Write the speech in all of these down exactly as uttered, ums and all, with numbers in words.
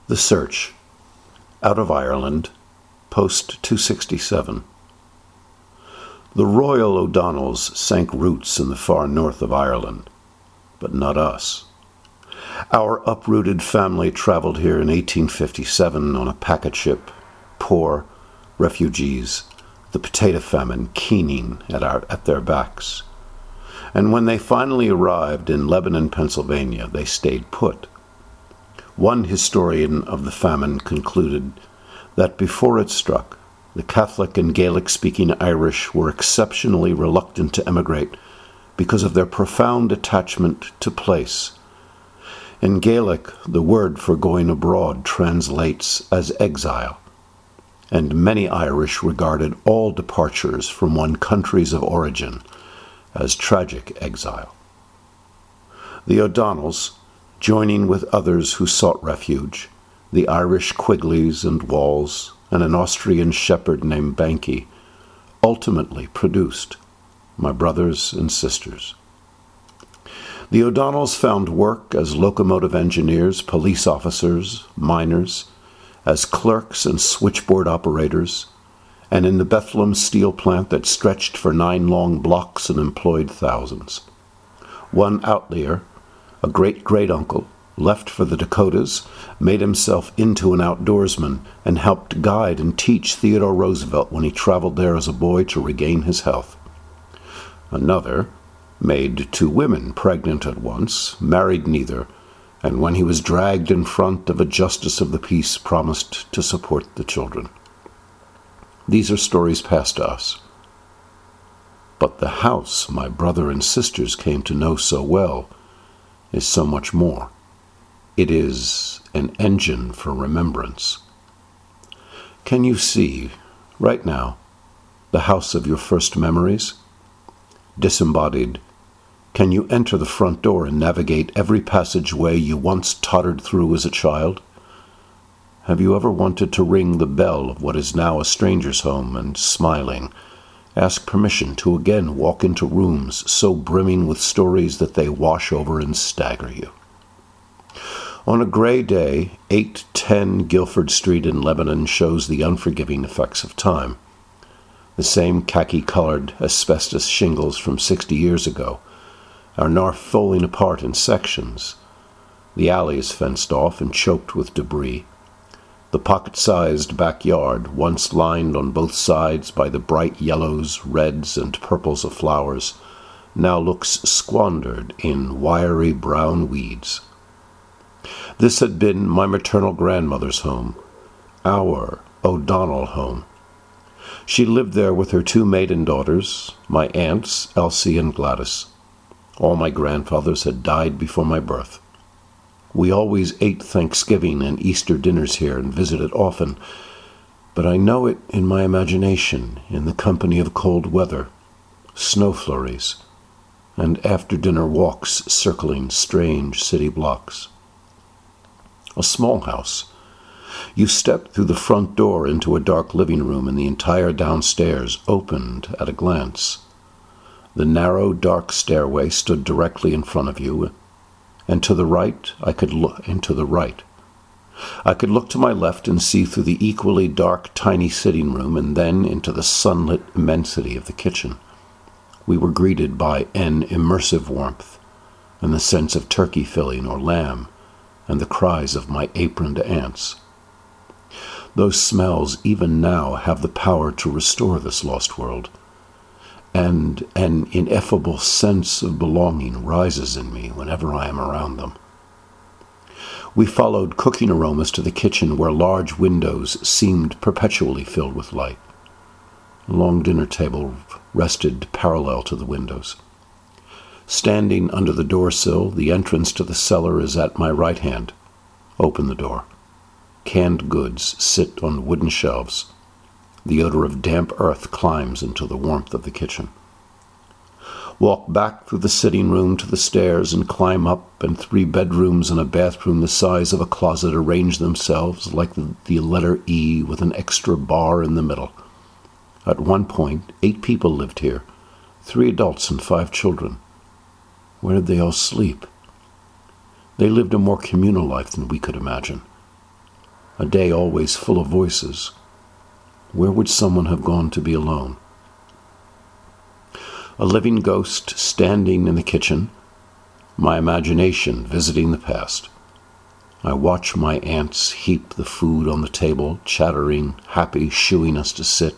The Search, out of Ireland, post two sixty-seven. The Royal O'Donnells sank roots in the far north of Ireland, but not us. Our uprooted family traveled here in eighteen fifty-seven on a packet ship, poor, refugees, the potato famine keening at, our, at their backs. And when they finally arrived in Lebanon, Pennsylvania, they stayed put. One historian of the famine concluded that before it struck, the Catholic and Gaelic-speaking Irish were exceptionally reluctant to emigrate because of their profound attachment to place. In Gaelic, the word for going abroad translates as exile, and many Irish regarded all departures from one's countries of origin as tragic exile. The O'Donnells, joining with others who sought refuge, the Irish Quigleys and Walls, and an Austrian shepherd named Banky, ultimately produced my brothers and sisters. The O'Donnells found work as locomotive engineers, police officers, miners, as clerks and switchboard operators, and in the Bethlehem steel plant that stretched for nine long blocks and employed thousands. One outlier, a great-great-uncle, left for the Dakotas, made himself into an outdoorsman, and helped guide and teach Theodore Roosevelt when he traveled there as a boy to regain his health. Another made two women pregnant at once, married neither, and when he was dragged in front of a justice of the peace, promised to support the children. These are stories past us. But the house my brother and sisters came to know so well is so much more. It is an engine for remembrance. Can you see, right now, the house of your first memories? Disembodied, can you enter the front door and navigate every passageway you once tottered through as a child? Have you ever wanted to ring the bell of what is now a stranger's home and, smiling, ask permission to again walk into rooms so brimming with stories that they wash over and stagger you? On a gray day, eight ten Guilford Street in Lebanon shows the unforgiving effects of time. The same khaki-colored asbestos shingles from sixty years ago are now falling apart in sections. The alley is fenced off and choked with debris. The pocket-sized backyard, once lined on both sides by the bright yellows, reds, and purples of flowers, now looks squandered in wiry brown weeds. This had been my maternal grandmother's home, our O'Donnell home. She lived there with her two maiden daughters, my aunts, Elsie and Gladys. All my grandfathers had died before my birth. We always ate Thanksgiving and Easter dinners here and visited often, but I know it in my imagination in the company of cold weather, snow flurries, and after-dinner walks circling strange city blocks. A small house. You stepped through the front door into a dark living room, and the entire downstairs opened at a glance. The narrow, dark stairway stood directly in front of you, and to the right I could look, and to the right. I could look to my left and see through the equally dark, tiny sitting room, and then into the sunlit immensity of the kitchen. We were greeted by an immersive warmth, and the sense of turkey filling or lamb, and the cries of my aproned aunts. Those smells even now have the power to restore this lost world, and an ineffable sense of belonging rises in me whenever I am around them. We followed cooking aromas to the kitchen, where large windows seemed perpetually filled with light. A long dinner table rested parallel to the windows. Standing under the door sill, the entrance to the cellar is at my right hand. Open the door. Canned goods sit on wooden shelves. The odor of damp earth climbs into the warmth of the kitchen. Walk back through the sitting room to the stairs and climb up, and three bedrooms and a bathroom the size of a closet arrange themselves like the, the letter E with an extra bar in the middle. At one point, eight people lived here, three adults and five children. Where did they all sleep? They lived a more communal life than we could imagine. a day always full of voices. Where would someone have gone to be alone? A living ghost standing in the kitchen, my imagination visiting the past. I watch my aunts heap the food on the table, chattering, happy, shooing us to sit.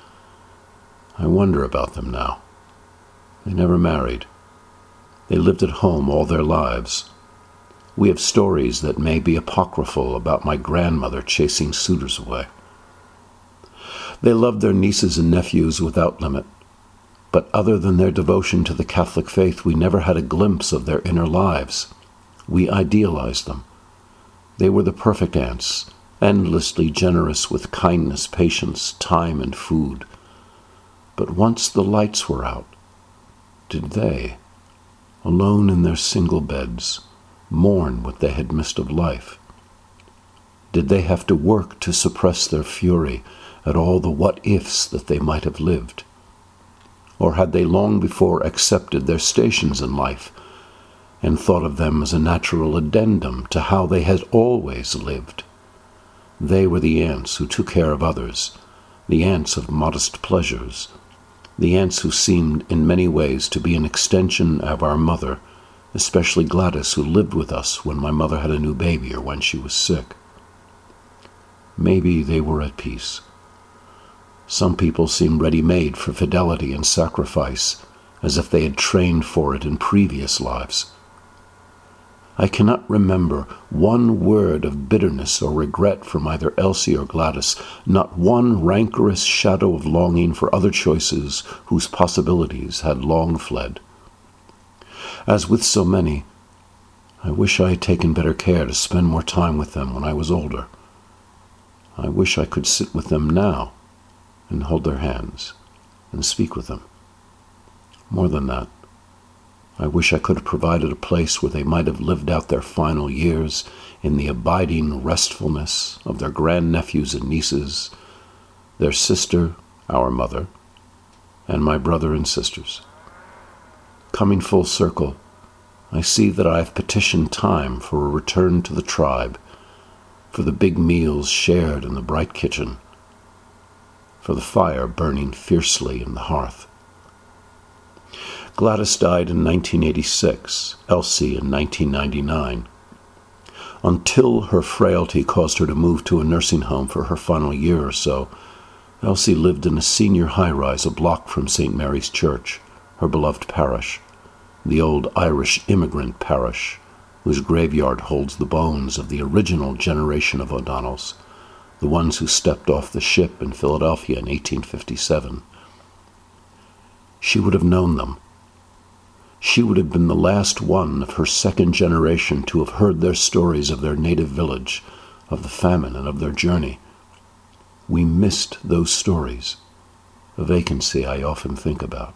I wonder about them now. They never married. They lived at home all their lives. We have stories that may be apocryphal about my grandmother chasing suitors away. They loved their nieces and nephews without limit, but other than their devotion to the Catholic faith, we never had a glimpse of their inner lives. We idealized them. They were the perfect aunts, endlessly generous with kindness, patience, time, and food. But once the lights were out, did they, alone in their single beds, mourn what they had missed of life? Did they have to work to suppress their fury at all the what-ifs that they might have lived? Or had they long before accepted their stations in life and thought of them as a natural addendum to how they had always lived? They were the aunts who took care of others, the aunts of modest pleasures, the aunts who seemed in many ways to be an extension of our mother, especially Gladys, who lived with us when my mother had a new baby or when she was sick. Maybe they were at peace. Some people seemed ready-made for fidelity and sacrifice, as if they had trained for it in previous lives. I cannot remember one word of bitterness or regret from either Elsie or Gladys, not one rancorous shadow of longing for other choices whose possibilities had long fled. As with so many, I wish I had taken better care to spend more time with them when I was older. I wish I could sit with them now and hold their hands and speak with them. More than that, I wish I could have provided a place where they might have lived out their final years in the abiding restfulness of their grandnephews and nieces, their sister, our mother, and my brother and sisters. Coming full circle, I see that I have petitioned time for a return to the tribe, for the big meals shared in the bright kitchen, for the fire burning fiercely in the hearth. Gladys died in nineteen eighty-six, Elsie in nineteen ninety-nine. Until her frailty caused her to move to a nursing home for her final year or so, Elsie lived in a senior high-rise a block from Saint Mary's Church, her beloved parish, the old Irish immigrant parish, whose graveyard holds the bones of the original generation of O'Donnells, the ones who stepped off the ship in Philadelphia in eighteen fifty-seven. She would have known them. She would have been the last one of her second generation to have heard their stories of their native village, of the famine, and of their journey. We missed those stories, a vacancy I often think about.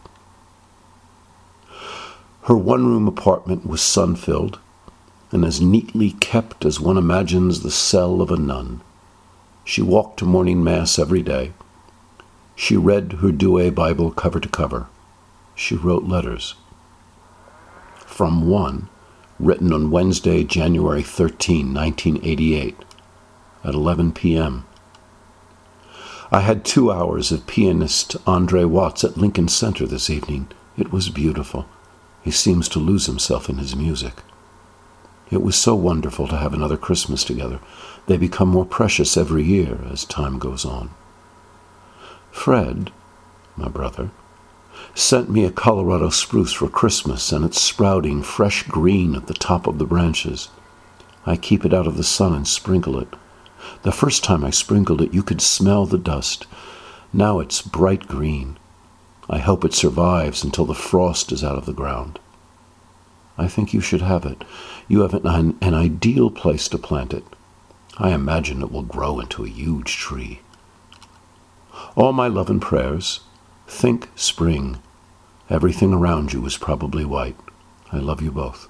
Her one-room apartment was sun-filled, and as neatly kept as one imagines the cell of a nun. She walked to morning mass every day. She read her Douay Bible cover to cover. She wrote letters. From one, written on Wednesday, January thirteenth, nineteen eighty-eight, at eleven p.m. I had two hours of pianist Andre Watts at Lincoln Center this evening. It was beautiful. He seems to lose himself in his music. It was so wonderful to have another Christmas together. They become more precious every year as time goes on. Fred, my brother, sent me a Colorado spruce for Christmas, and it's sprouting fresh green at the top of the branches. I keep it out of the sun and sprinkle it. The first time I sprinkled it, you could smell the dust. Now it's bright green. I hope it survives until the frost is out of the ground. I think you should have it. You have an, an ideal place to plant it. I imagine it will grow into a huge tree. All my love and prayers. Think spring. Everything around you is probably white. I love you both.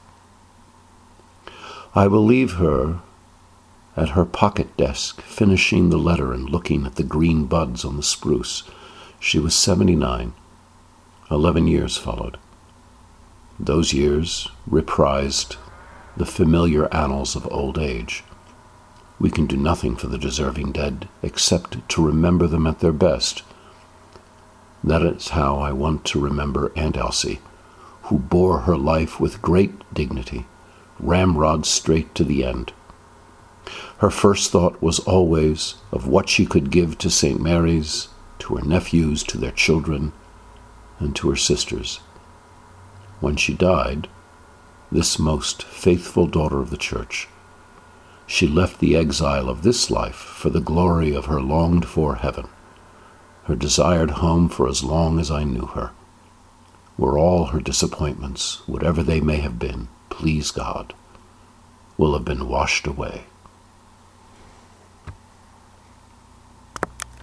I will leave her at her pocket desk, finishing the letter and looking at the green buds on the spruce. She was seventy-nine. Eleven years followed. Those years reprised the familiar annals of old age. We can do nothing for the deserving dead except to remember them at their best. That is how I want to remember Aunt Elsie, who bore her life with great dignity, ramrod straight to the end. Her first thought was always of what she could give to Saint Mary's, to her nephews, to their children, and to her sisters. When she died, this most faithful daughter of the Church, she left the exile of this life for the glory of her longed-for heaven, her desired home for as long as I knew her, where all her disappointments, whatever they may have been, please God, will have been washed away.